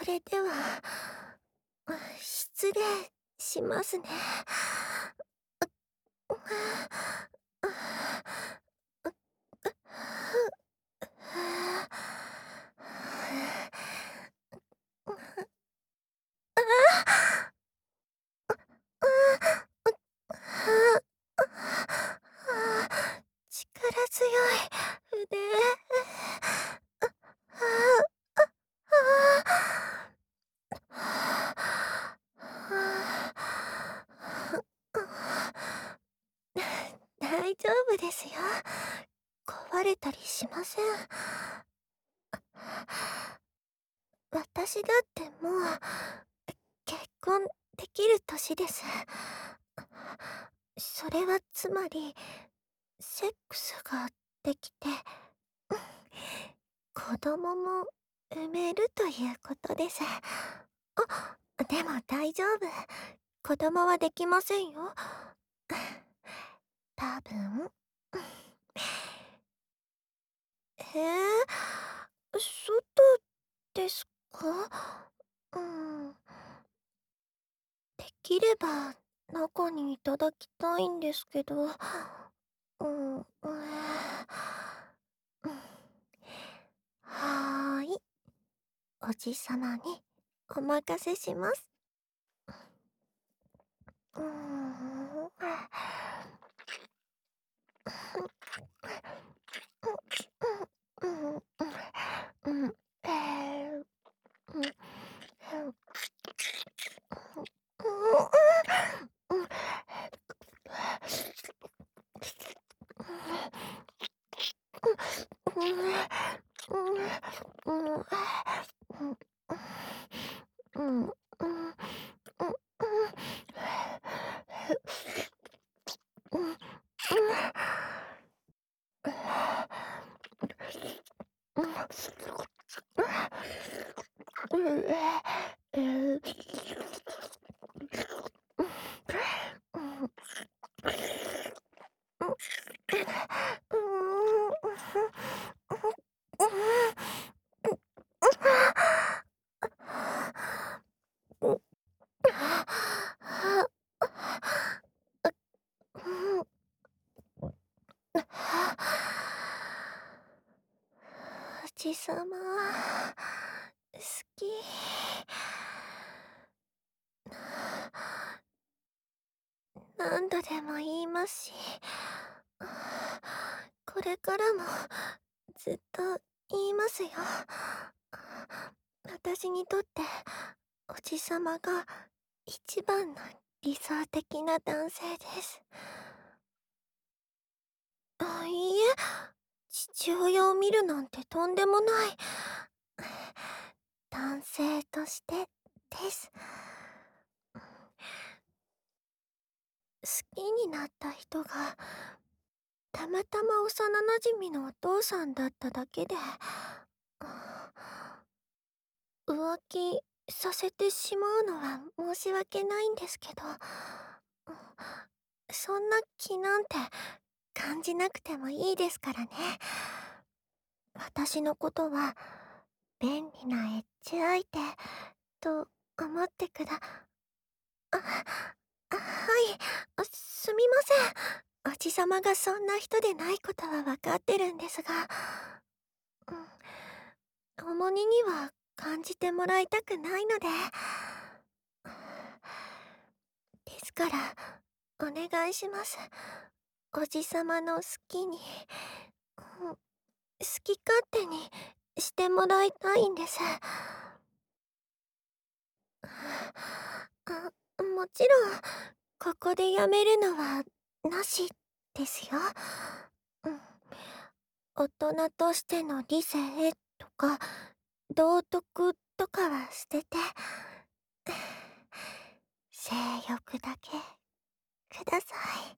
れでは、失礼しますね。力強い腕。大丈夫ですよ。壊れたりしません。私だってもう結婚できる年です。それはつまりセックスができて子供も産めるということです。でも大丈夫。子供はできませんよ。多分。外ですか？うん。できれば中にいただきたいんですけど。はーい。おじさまにお任せします。うーん。うん。うん。おじさま、好き。何度でも言いますし、これからもずっと言いますよ。私にとっておじさまが一番の理想的な男性です。いいえ、父親を見るなんてとんでもない。男性としてです。好きになった人がたまたま幼馴染のお父さんだっただけで、浮気させてしまうのは申し訳ないんですけど、そんな気なんて感じなくてもいいですからね。私のことは便利なエッチ相手と思ってくだ。はい、すみません。おじさまがそんな人でないことは分かってるんですが、重荷には感じてもらいたくないので。ですから、お願いします。おじさまの好きに、好き勝手にしてもらいたいんです。もちろん、ここでやめるのはなしですよ。うん、大人としての理性とか道徳とかは捨てて、性欲だけください。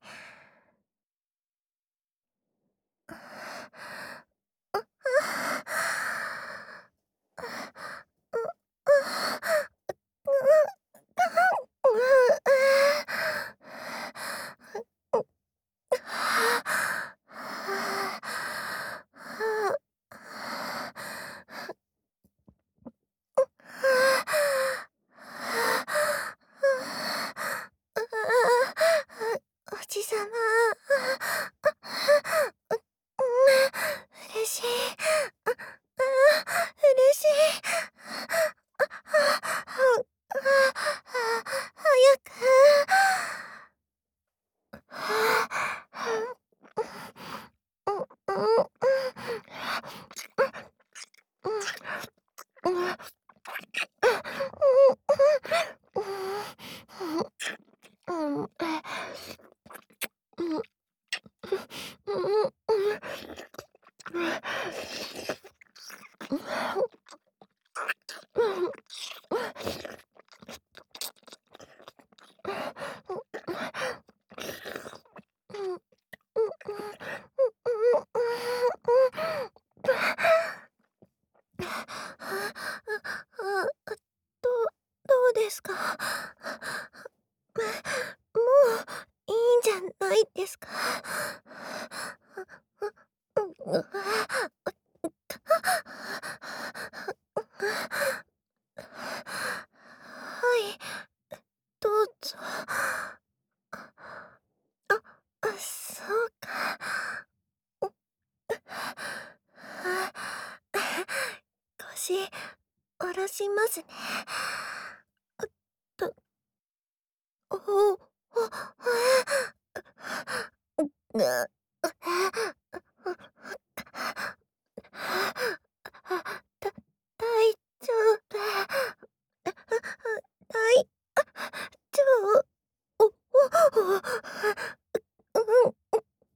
どうですか？もういいんじゃないですか？はい、どうぞ。そうか。腰下ろしますね。と、おお、な、た大丈夫。大丈夫。うん。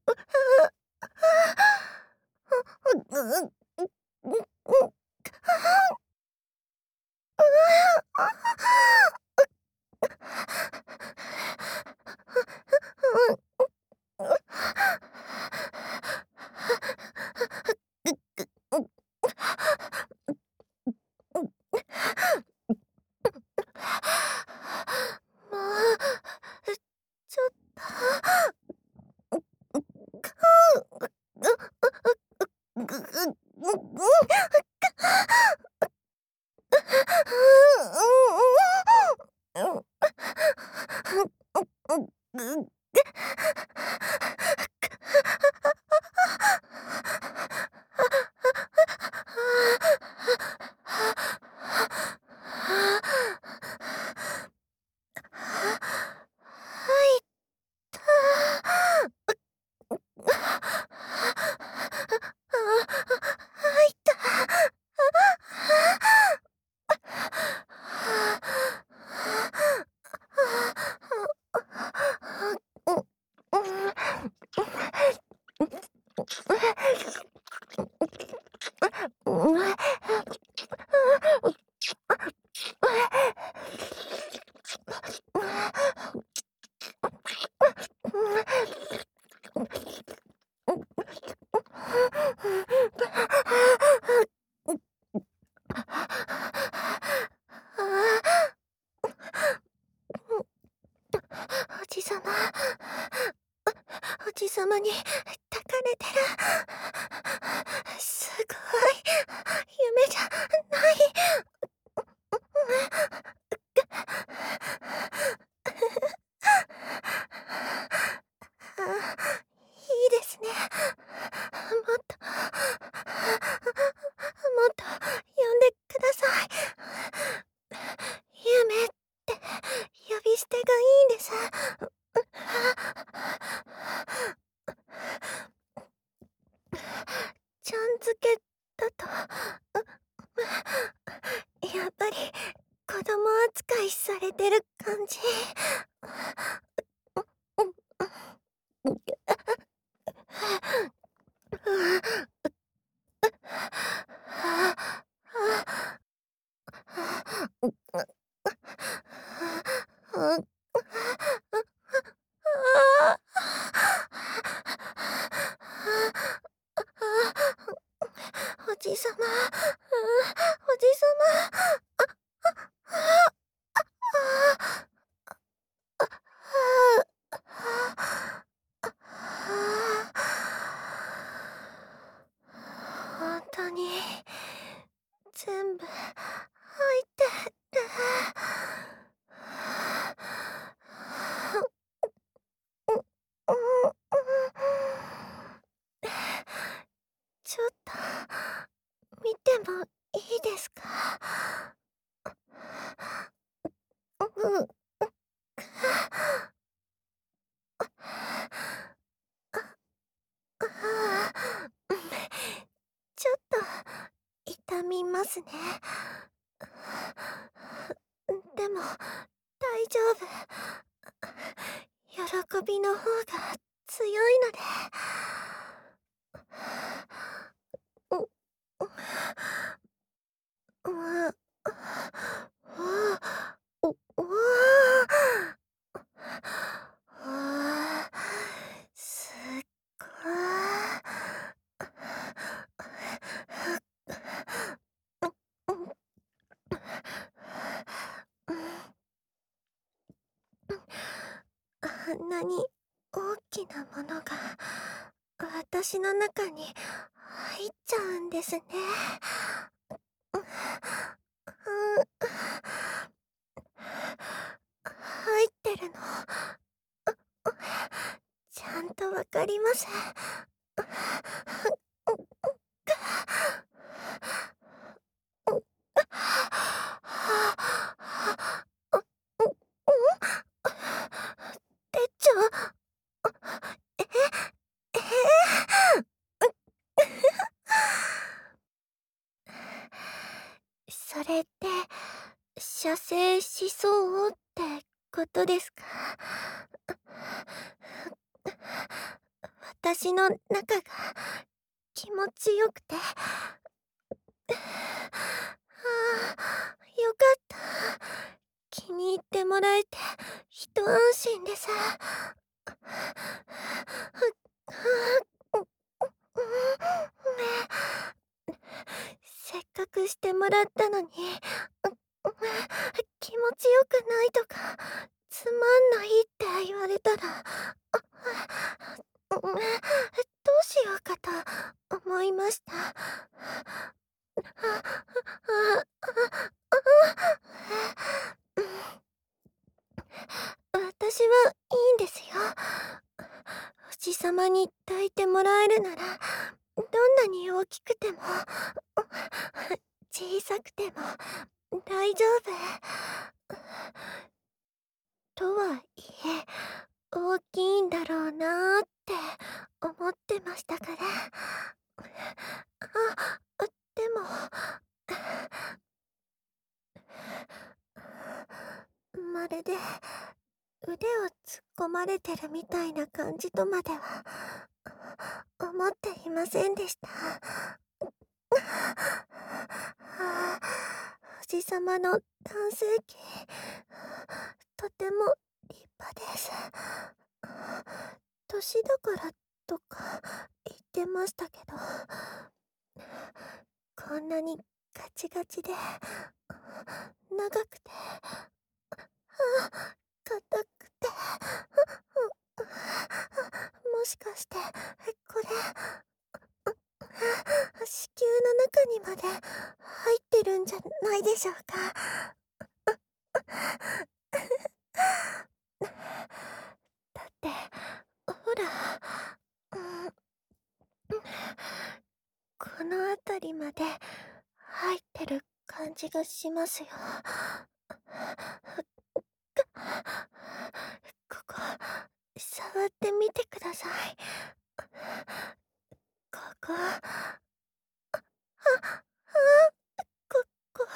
もう、ちょっおじさま、おじさまに抱かれてる。すごい、夢じゃない。いいですね。もっと、もっと呼んでください。夢って呼び捨てがいいんです。ちゃん付けだと、やっぱり子供扱いされてる感じ。おじさま、おじさま、本当に全部入ってる。ちょっと見てもいいですか？うん。ちょっと痛みますね。でも大丈夫。喜びの方が強いので。 んなに大きなものが私の中に入っちゃうんですね。うん入ってるのちゃんとわかります。てっちゃん、えそれって射精しそうってことですか？私の中が気持ちよくて、よかった。気に入ってもらえて一安心です。せっかくしてもらったのに、気持ちよくないとか、つまんないって言われたら、どうしようかと思いました。私はいいんですよ。おじさまに抱いてもらえるなら、どんなに大きくても、小さくても大丈夫。とはいえ、大きいんだろうなーって思ってましたから。でも、まるで腕を突っ込まれてるみたいな感じとまでは思っていませんでした。おじさまの男性器、とても立派です。年だからとか言ってましたけど、こんなにガチガチで、長くて、硬くて、もしかして、これ、子宮の中にまで入ってるんじゃないでしょうか。だって、ほら、うんこの辺りまで入ってる感じがしますよ。ここ、触ってみてください。ここ、ここ、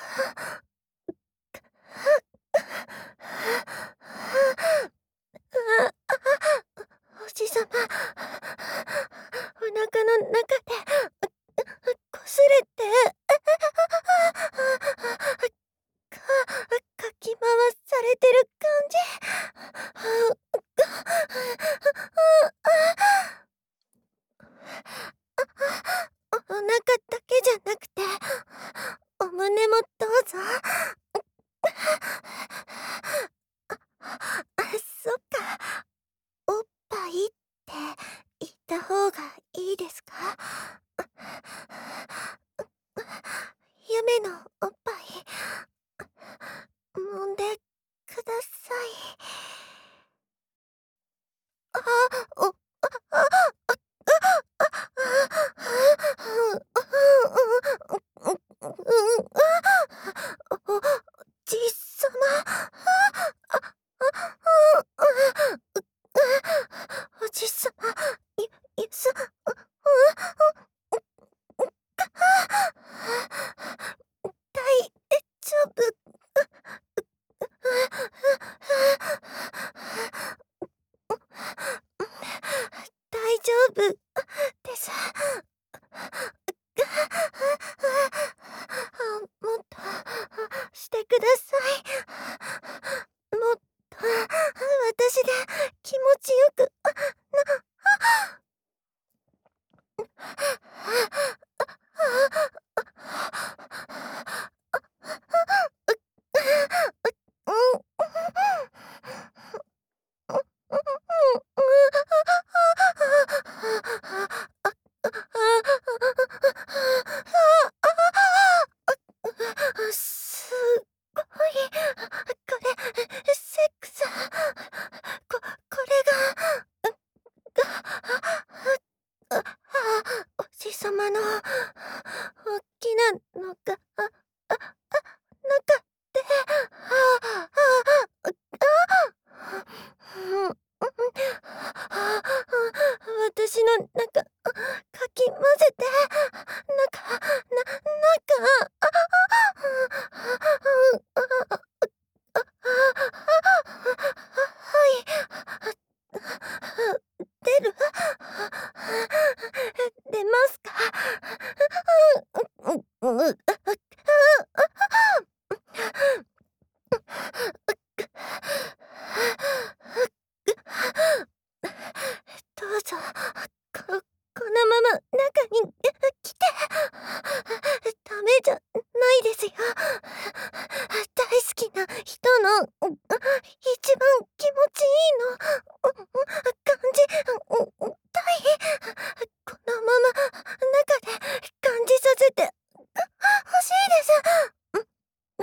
おじさま、お腹の中で、こすれて、か、かき回されてる感じ。お腹だけじゃなくて、お胸もどうぞ。そっか、おっぱいって言った方がいいですか？夢のおっぱい、揉んでください。あ、お、あ、あ、あ、 おっきなのが、なかって、うん、私のかき混ぜて、はい、出る？出ますか？どうぞ、このまま中に来て。ダメじゃないですよ。大好きな人の一番気持ちいいの感じたい。このまま中で感じさせて欲しいです。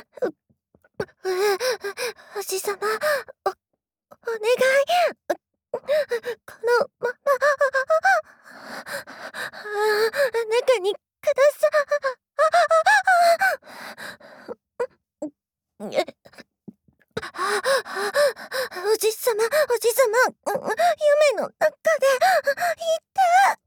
おじさま、お願い。このまま中にください。おじさま、夢の中で言って。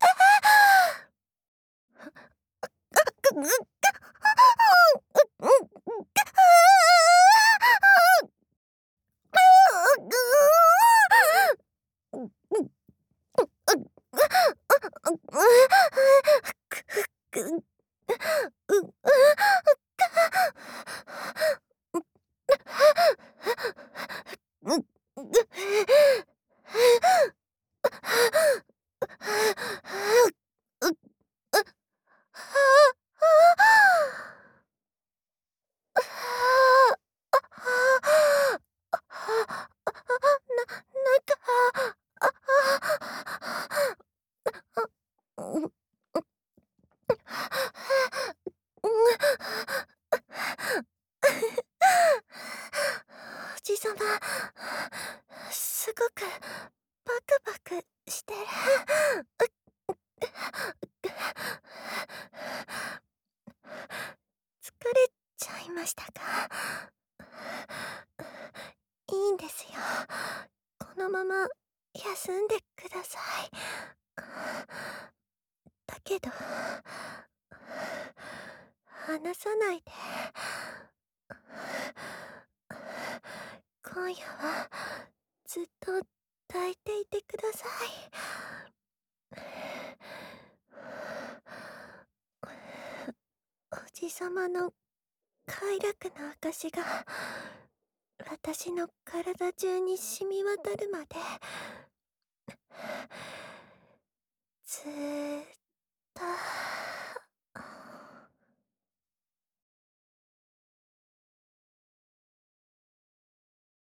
おじさま、すごくバクバクしてる。疲れちゃいましたか？いいんですよ。このまま休んでください。だけど、話さないで。今夜はずっと抱いていてください。おじさまの快楽の証が私の体中に染み渡るまでずーっと